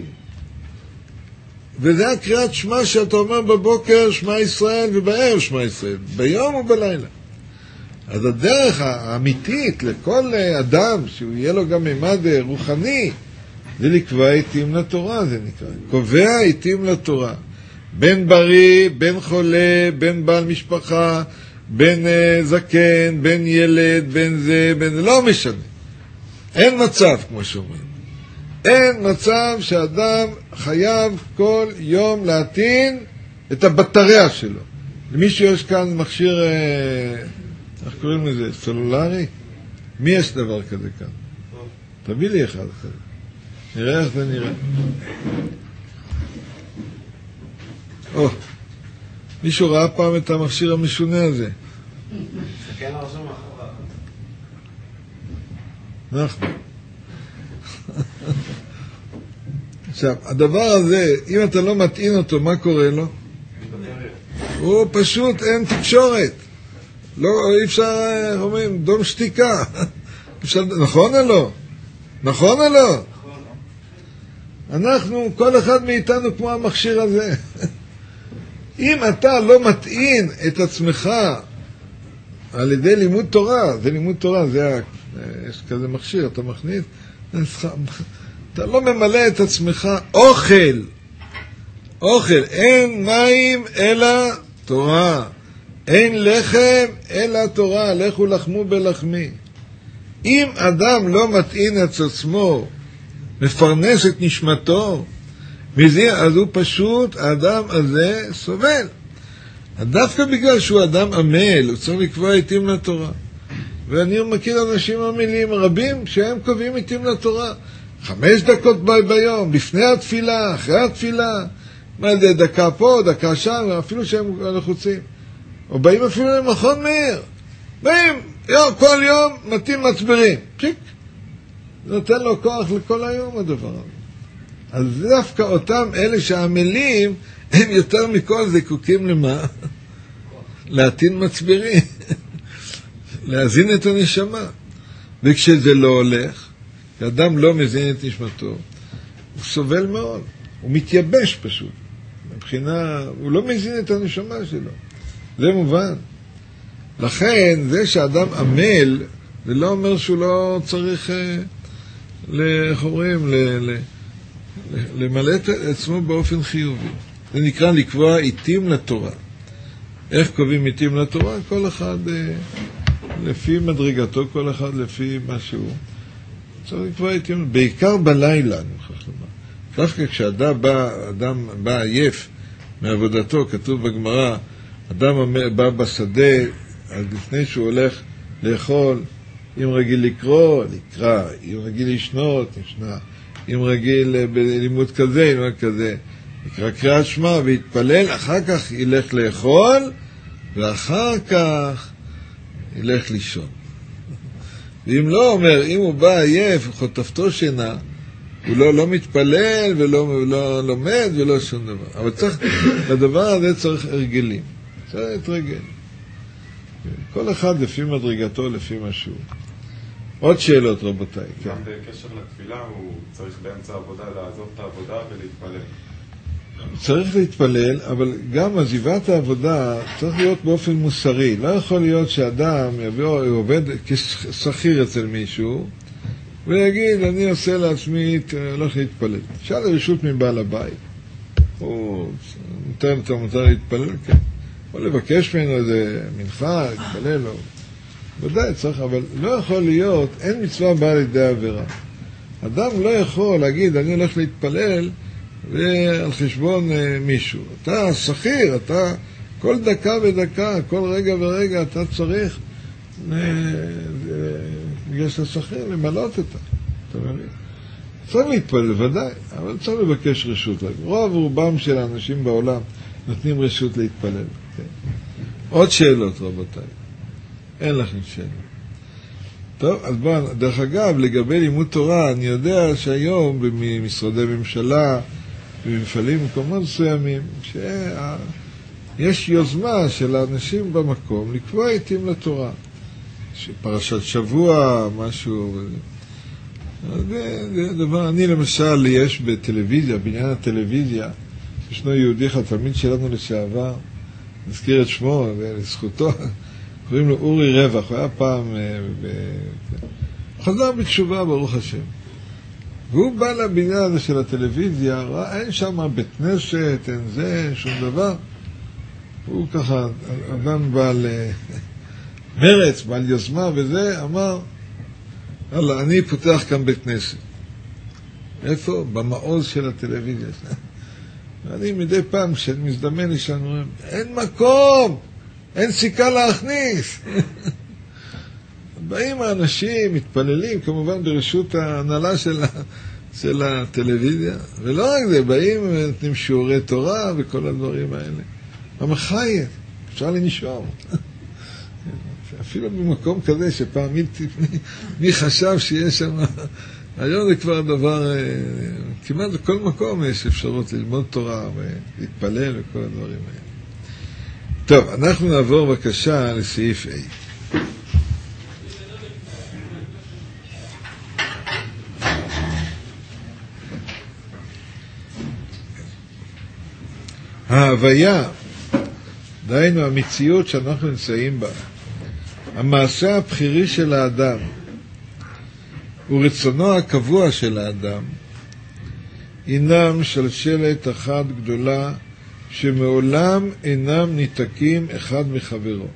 וזה הקריאת שמה שאתה אומר בבוקר שמה ישראל ובערב שמה ישראל, ביום ובלילה. אז הדרך האמיתית לכל אדם שהוא יהיה לו גם ממד רוחני, זה לקבוע עיתים לתורה, זה נקרא. קובע עיתים לתורה. בן בריא, בן חולה, בן בעל משפחה, בן uh, זקן, בן ילד, בן זה, בן... לא משנה. אין מצב, כמו שאומרים. אין מצב שאדם חייב כל יום להטעין את הבטריה שלו. למישהו יש כאן מכשיר, איך קוראים לזה, סלולרי? מי יש דבר כזה כאן? תביא לי אחד כזה. נראה איך זה נראה. או, מישהו ראה פעם את המכשיר המשונה הזה? תסתכל על רשום אחריו. אנחנו. עכשיו, הדבר הזה, אם אתה לא מטעין אותו, מה קורה לו? הוא פשוט אין תקשורת. לא, אי אפשר, אומרים, דום שתיקה. אפשר, נכון או לא? נכון או לא? אנחנו, כל אחד מאיתנו כמו המכשיר הזה. אם אתה לא מטעין את עצמך על ידי לימוד תורה, זה לימוד תורה, זה, יש כזה מכשיר, אתה מכניס, אתה לא ממלא את עצמך אוכל, אוכל, אין מים אלא תורה, אין לחם אלא תורה, לכו לחמו בלחמי. אם אדם לא מטעין את עצמו, מפרנס את נשמתו, מזה, אז הוא פשוט, האדם הזה סובל. דווקא בגלל שהוא אדם עמל, הוא צריך לקבוע עיתים לתורה. ואני מכיר אנשים עמלים רבים שהם קובעים עיתים לתורה. חמש דקות ב- ביום, לפני התפילה, אחרי התפילה, מה זה, דקה פה, דקה שם, אפילו שהם לחוצים. או באים אפילו למכון מאיר. באים, יום, כל יום מתאים מצברים. פשיק. נותן לו כוח לכל היום הדבר הזה. אז דווקא אותם אלה שעמלים, הם יותר מכל זקוקים למה? להטעין מצברים. להזין את הנשמה. וכשזה לא הולך, כשאדם לא מזין את נשמתו, הוא סובל מאוד. הוא מתייבש פשוט. מבחינה, הוא לא מזין את הנשמה שלו. זה מובן. לכן, זה שאדם עמל, זה לא אומר שהוא לא צריך, איך אומרים, למלא את עצמו באופן חיובי. זה נקרא לקבוע עיתים לתורה. איך קובעים עיתים לתורה? כל אחד לפי מדרגתו, כל אחד לפי מה שהוא. צריך לקבוע עיתים, בעיקר בלילה, אני חושב לומר. דווקא כשאדם בא, אדם בא עייף מעבודתו, כתוב בגמרא, אדם בא בשדה, אז לפני שהוא הולך לאכול, אם רגיל לקרוא, לקרא, אם רגיל לשנות, נשנה, אם רגיל בלימוד כזה, לימוד כזה, יקרא קריאת שמע ויתפלל, אחר כך ילך לאכול, ואחר כך ילך לישון. ואם לא אומר, אם הוא בא עייף, חוטפתו שינה, הוא לא, לא מתפלל ולא לא לומד ולא שום דבר. אבל צריך, לדבר הזה צריך הרגלים. צריך להתרגל. כל אחד לפי מדרגתו, לפי משהו. עוד שאלות, רבותיי. גם כן. בקשר לתפילה, הוא צריך באמצע העבודה לעזוב את העבודה ולהתפלל. צריך להתפלל, אבל גם עזיבת העבודה צריך להיות באופן מוסרי. לא יכול להיות שאדם יבוא, עובד כשכיר אצל מישהו, ויגיד, אני עושה לעצמי, הולך להתפלל. שאל רשות מבעל הבית. הוא נותן את המותר להתפלל, כן. או לבקש ממנו איזה מנחה, להתפלל לו. ודאי צריך, אבל לא יכול להיות, אין מצווה באה לידי עבירה. אדם לא יכול להגיד, אני הולך להתפלל, ועל חשבון מישהו. אתה שכיר, אתה כל דקה ודקה, כל רגע ורגע אתה צריך בגלל שאתה שכיר למלות אותה. אתה מבין? צריך להתפלל, ודאי, אבל צריך לבקש רשות. רוב רובם של האנשים בעולם נותנים רשות להתפלל. כן. עוד שאלות, רבותיי. אין לכם שאלות. טוב, אז בואו, דרך אגב, לגבי לימוד תורה, אני יודע שהיום במשרדי ממשלה, במפעלים במקומות מסוימים, שיש יוזמה של האנשים במקום לקבוע עיתים לתורה. פרשת שבוע, משהו. זה, זה דבר, אני למשל, יש בטלוויזיה, בעניין הטלוויזיה, ישנו יהודי אחד, תלמיד שלנו לשעבר, נזכיר את שמו ולזכותו, קוראים לו אורי רווח, הוא היה פעם, ב... חזר בתשובה, ברוך השם. והוא בא לבניין הזה של הטלוויזיה, ראה, אין שם בית כנסת, אין זה, שום דבר. הוא ככה, אדם בעל מרץ, בעל יוזמה וזה, אמר, אללה, אני פותח כאן בית כנסת. איפה? במעוז של הטלוויזיה. ואני מדי פעם שמזדמן לי שאני אומר, אין מקום, אין סיכה להכניס. באים האנשים, מתפללים, כמובן ברשות ההנהלה של, של הטלוויזיה, ולא רק זה, באים ונותנים שיעורי תורה וכל הדברים האלה. המחייב, אפשר לנשום. אפילו במקום כזה שפעם מי, מי חשב שיש שם, היום זה כבר דבר, כמעט בכל מקום יש אפשרות ללמוד תורה ולהתפלל וכל הדברים האלה. טוב, אנחנו נעבור בבקשה לסעיף A. ההוויה, דהיינו המציאות שאנחנו נמצאים בה, המעשה הבחירי של האדם ורצונו הקבוע של האדם, הינם שלשלת אחת גדולה שמעולם אינם ניתקים אחד מחברו.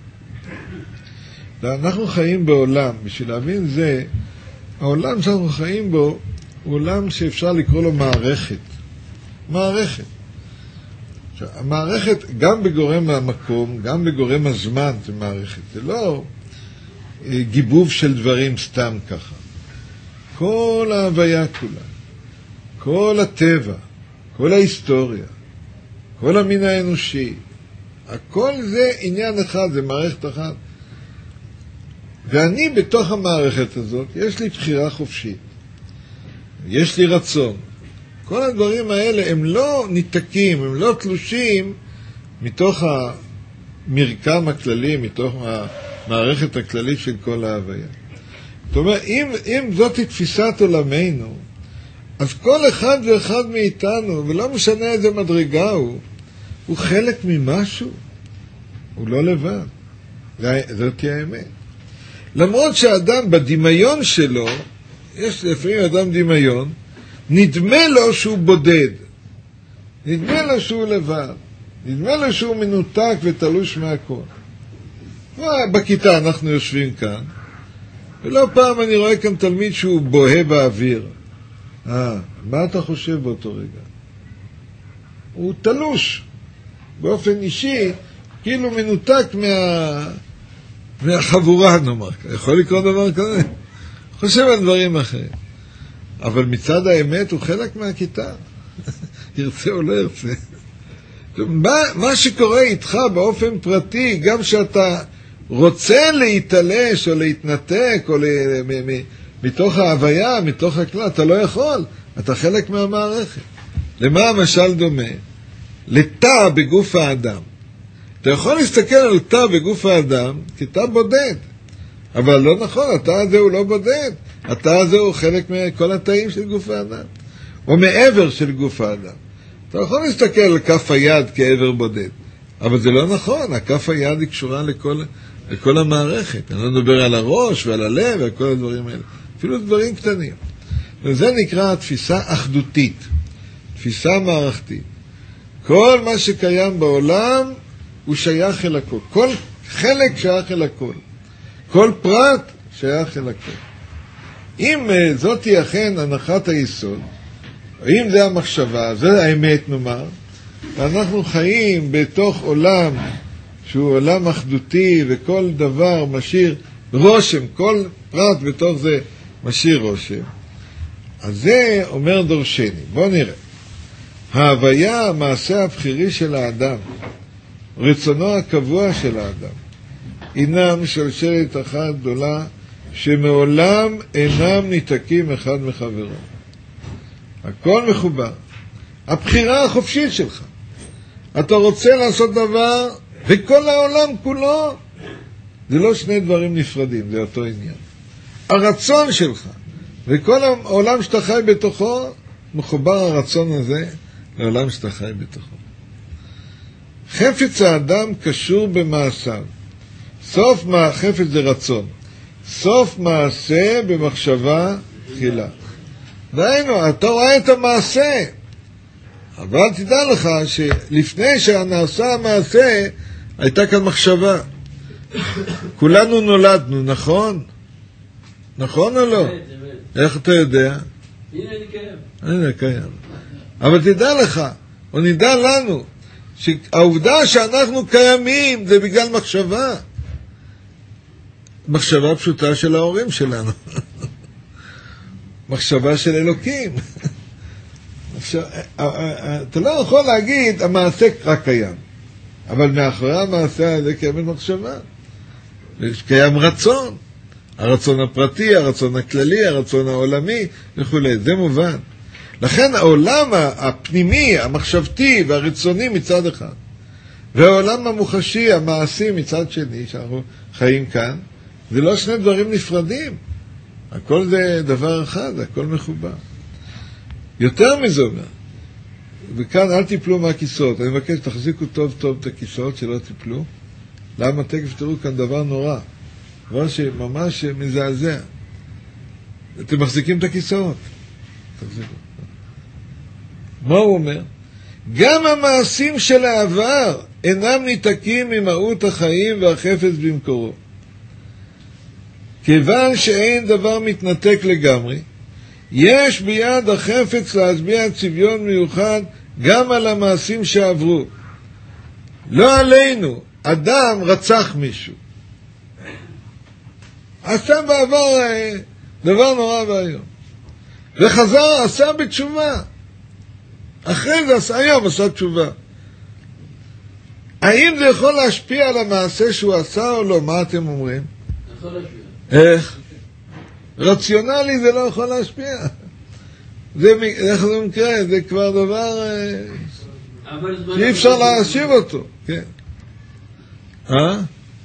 אנחנו חיים בעולם, בשביל להבין זה, העולם שאנחנו חיים בו הוא עולם שאפשר לקרוא לו מערכת. מערכת. המערכת, גם בגורם המקום, גם בגורם הזמן, זה מערכת. זה לא גיבוב של דברים סתם ככה. כל ההוויה כולה, כל הטבע, כל ההיסטוריה, כל המין האנושי, הכל זה עניין אחד, זה מערכת אחת. ואני בתוך המערכת הזאת, יש לי בחירה חופשית. יש לי רצון. כל הדברים האלה הם לא ניתקים, הם לא תלושים מתוך המרקם הכללי, מתוך המערכת הכללית של כל ההוויה. זאת אומרת, אם, אם זאת היא תפיסת עולמנו, אז כל אחד ואחד מאיתנו, ולא משנה איזה מדרגה הוא, הוא חלק ממשהו. הוא לא לבד. זאת תהיה האמת. למרות שהאדם בדמיון שלו, יש לפעמים אדם דמיון, נדמה לו שהוא בודד. נדמה לו שהוא לבד. נדמה לו שהוא מנותק ותלוש מהכל. בכיתה אנחנו יושבים כאן, ולא פעם אני רואה כאן תלמיד שהוא בוהה באוויר. אה, מה אתה חושב באותו רגע? הוא תלוש. באופן אישי, כאילו מנותק מה... מהחבורה, נאמר. יכול לקרוא דבר כזה? חושב על דברים אחרים. אבל מצד האמת הוא חלק מהכיתה. ירצה או לא ירצה. מה, מה שקורה איתך באופן פרטי, גם שאתה רוצה להתעלש או להתנתק, או ל... מ... מ... מתוך ההוויה, מתוך הכלל, אתה לא יכול. אתה חלק מהמערכת. למה המשל דומה? לתא בגוף האדם. אתה יכול להסתכל על תא בגוף האדם כתא בודד. אבל לא נכון, התא הזה הוא לא בודד. התא הזה הוא חלק מכל התאים של גוף האדם. או מעבר של גוף האדם. אתה יכול להסתכל על כף היד כעבר בודד. אבל זה לא נכון, הכף היד היא קשורה לכל, לכל המערכת. אני לא מדבר על הראש ועל הלב ועל כל הדברים האלה. אפילו דברים קטנים. וזה נקרא תפיסה אחדותית. תפיסה מערכתית. כל מה שקיים בעולם הוא שייך אל הכל. כל חלק שייך אל הכל. כל פרט שייך אל הכל. אם uh, זאת היא אכן הנחת היסוד, אם זה המחשבה, זה האמת נאמר, ואנחנו חיים בתוך עולם שהוא עולם אחדותי וכל דבר משאיר רושם, כל פרט בתוך זה משאיר רושם, אז זה אומר דורשני. בואו נראה. ההוויה, המעשה הבחירי של האדם, רצונו הקבוע של האדם, אינם שלשלת אחת גדולה שמעולם אינם ניתקים אחד מחברו. הכל מחובר. הבחירה החופשית שלך. אתה רוצה לעשות דבר, וכל העולם כולו, זה לא שני דברים נפרדים, זה אותו עניין. הרצון שלך, וכל העולם שאתה חי בתוכו, מחובר הרצון הזה לעולם שאתה חי בתוכו. חפץ האדם קשור במעשיו. סוף מה, חפץ זה רצון. סוף מעשה במחשבה תחילה. דהיינו, אתה רואה את המעשה. אבל תדע לך שלפני שנעשה המעשה, הייתה כאן מחשבה. כולנו נולדנו, נכון? נכון או לא? איך אתה יודע? הנה אני קיים. הנה קיים. אבל תדע לך, או נדע לנו, שהעובדה שאנחנו קיימים זה בגלל מחשבה. מחשבה פשוטה של ההורים שלנו. מחשבה של אלוקים. אתה לא יכול להגיד, המעשה רק קיים. אבל מאחורי המעשה הזה קיימת מחשבה. קיים רצון. הרצון הפרטי, הרצון הכללי, הרצון העולמי וכו'. זה מובן. לכן העולם הפנימי, המחשבתי והרצוני מצד אחד, והעולם המוחשי, המעשי מצד שני, שאנחנו חיים כאן, זה לא שני דברים נפרדים. הכל זה דבר אחד, הכל מחובר. יותר מזה אומר, וכאן אל תיפלו מהכיסאות. אני מבקש, תחזיקו טוב טוב את הכיסאות שלא תיפלו. למה? תכף תראו כאן דבר נורא. דבר שממש מזעזע. אתם מחזיקים את הכיסאות. תחזיקו. מה הוא אומר? גם המעשים של העבר אינם ניתקים ממהות החיים והחפץ במקורו. כיוון שאין דבר מתנתק לגמרי, יש ביד החפץ להצביע צביון מיוחד גם על המעשים שעברו. לא עלינו, אדם רצח מישהו. עשה בעבר דבר נורא והיום. וחזר, עשה בתשובה. אחרי זה עשה, היום עשה תשובה. האם זה יכול להשפיע על המעשה שהוא עשה או לא? מה אתם אומרים? יכול להשפיע. איך? רציונלי זה לא יכול להשפיע. זה, איך זה מקרה? זה כבר דבר שאי אפשר להשיב אותו. כן. אה?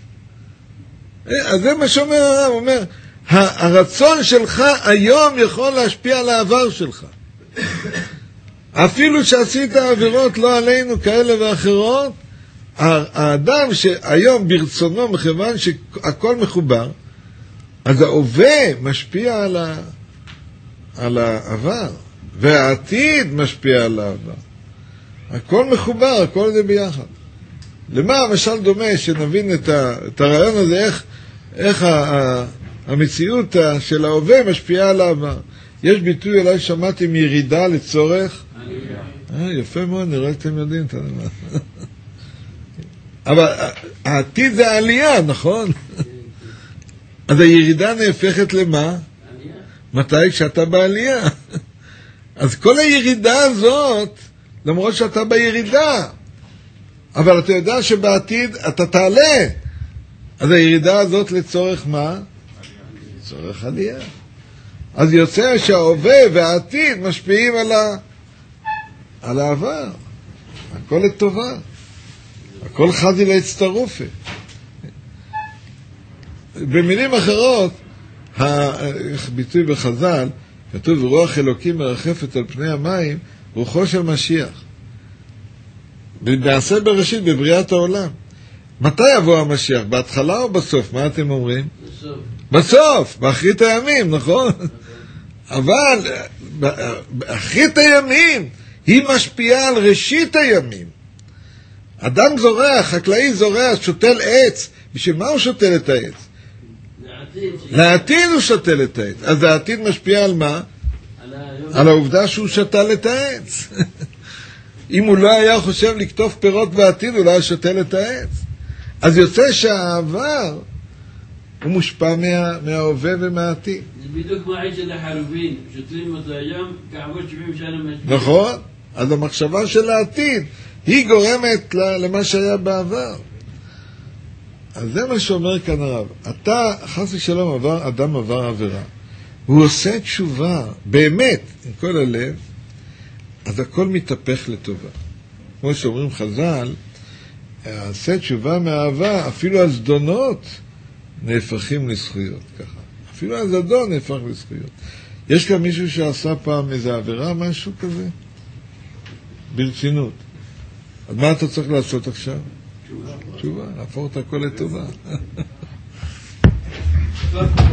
אז זה מה שאומר הרב, הוא אומר, הרצון שלך היום יכול להשפיע על העבר שלך. אפילו שעשית עבירות לא עלינו כאלה ואחרות, האדם שהיום ברצונו, מכיוון שהכל מחובר, אז ההווה משפיע על, ה... על העבר, והעתיד משפיע על העבר. הכל מחובר, הכל זה ביחד. למה המשל דומה שנבין את, ה... את הרעיון הזה, איך, איך ה... המציאות של ההווה משפיעה על העבר. יש ביטוי אולי שמעתי מירידה לצורך, אה, יפה מאוד, נראה שאתם יודעים את הדבר. אבל העתיד זה העלייה, נכון? אז הירידה נהפכת למה? מתי? כשאתה בעלייה. אז כל הירידה הזאת, למרות שאתה בירידה, אבל אתה יודע שבעתיד אתה תעלה. אז הירידה הזאת לצורך מה? לצורך עלייה. אז יוצא שההווה והעתיד משפיעים על, ה... על העבר. הכל לטובה. הכל חזי להצטרופה. במילים אחרות, הביטוי בחז"ל, כתוב רוח אלוקים מרחפת על פני המים, רוחו של משיח. במעשה בראשית, בבריאת העולם. מתי יבוא המשיח? בהתחלה או בסוף? מה אתם אומרים? בסוף. בסוף, באחרית הימים, נכון? אבל באחרית הימים היא משפיעה על ראשית הימים. אדם זורע, חקלאי זורע, שותל עץ. בשביל מה הוא שותל את העץ? לעתיד. לעתיד הוא שותל את העץ. אז העתיד משפיע על מה? על היום. על העובדה שהוא שתל את העץ. אם הוא לא היה חושב לקטוף פירות בעתיד, הוא לא היה שותל את העץ. אז יוצא שהעבר הוא מושפע מה, מההווה ומהעתיד. זה בדיוק מה עץ של החרובין, שותלים אותו היום, כעבור שבעים שנה משפיע. נכון? אז המחשבה של העתיד היא גורמת למה שהיה בעבר. אז זה מה שאומר כאן הרב. אתה, חס ושלום, עבר, אדם עבר עבירה. הוא עושה תשובה, באמת, עם כל הלב, אז הכל מתהפך לטובה. כמו שאומרים חז"ל, עושה תשובה מאהבה, אפילו הזדונות נהפכים לזכויות, ככה. אפילו הזדון נהפך לזכויות. יש כאן מישהו שעשה פעם איזו עבירה, משהו כזה? ברצינות. אז מה אתה צריך לעשות עכשיו? תשובה. תשובה, להפוך את הכל לטובה.